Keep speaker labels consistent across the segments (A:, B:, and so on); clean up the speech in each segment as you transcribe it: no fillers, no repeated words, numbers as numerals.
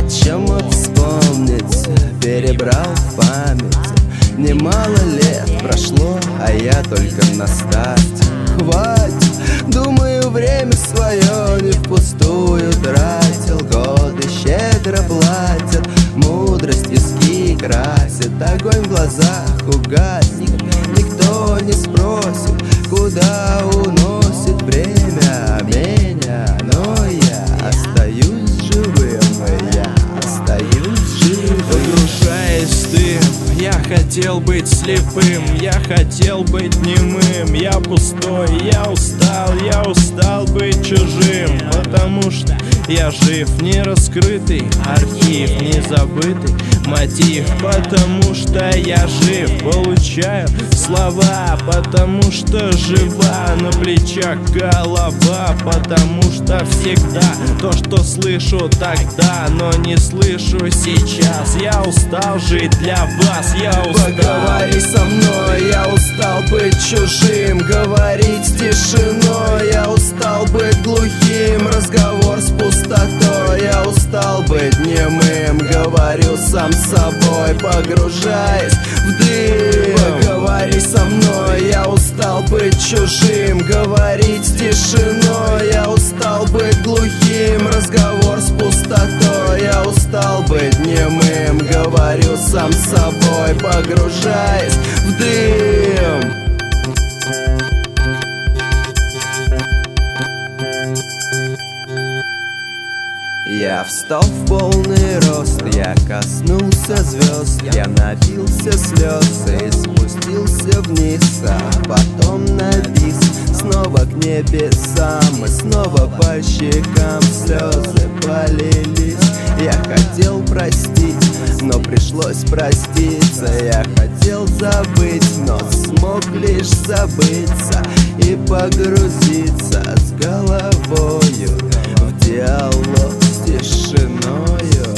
A: чем вот вспомнить, перебрал в память. Немало лет прошло, а я только на старте. Хватит, думаю, время свое не впустую тратил. Годы щедро платят, мудрость виски красит. Огонь в глазах угаснет, никто не спросит, куда уносит время меня. Но я остаюсь живым, я остаюсь живым.
B: Погружаясь в дым, я хотел быть слепым, я хотел быть немым. Я пустой, я устал быть чужим. Потому что я жив, не раскрытый архив, не забытый мотив. Потому что я жив, получаю слова. Потому что жива на плечах голова. Потому что всегда то, что слышу тогда, но не слышу сейчас. Я устал жить для вас, я устал.
A: Поговори со мной, я устал быть чужим, говорить с тишиной. Я устал быть глухим, разговор с пустотой. Я устал быть немым, говорю сам с собой, погружаясь в дым. Поговори со мной, я устал быть чужим, говорить с тишиной. Я устал быть глухим, разговор с пустотой. Я устал быть немым, говорю сам с собой, погружаясь в дым. Я встал в полный рост, я коснулся звезд. Я напился слез и спустился вниз, а потом навис снова к небесам. И снова по щекам слезы полились. Я хотел простить, но пришлось проститься. Я хотел забыть, но смог лишь забыться и погрузиться с головою в диалог с тишиною.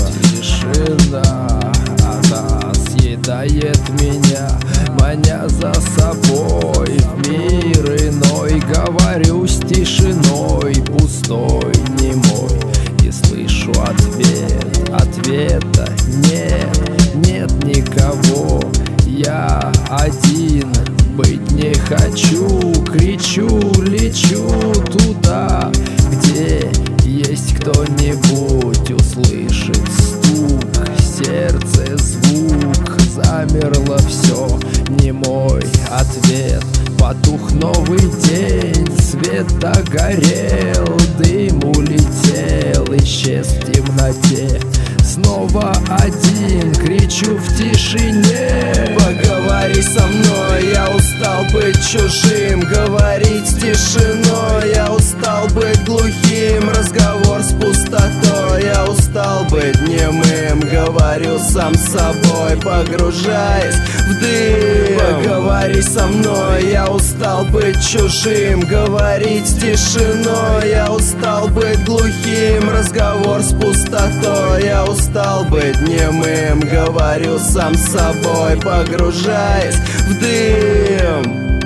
C: Тишина, она съедает меня, маня за собой в мир иной. Говорю с тишиной, пустой, немой, и слышу ответ, ответа нет, нет никого. Я один быть не хочу, кричу, лечу туда, где есть кто-нибудь, услышит стук, сердце звук. Замерло все, немой ответ. Потух новый день, свет догорел, дым улетел, исчез в темноте. Снова один, кричу в тишине.
A: Поговори со мной, я устал быть чужим, говорить с тишиной. Я устал быть глухим, разговор с пустотой. Я устал быть немым, говорю сам с собой, погружаясь в дым. Поговори со мной, я устал быть чужим, говорить с тишиной. Я устал быть глухим, разговор с пустотой. Я устал быть немым, говорю сам с собой, погружаясь в дым.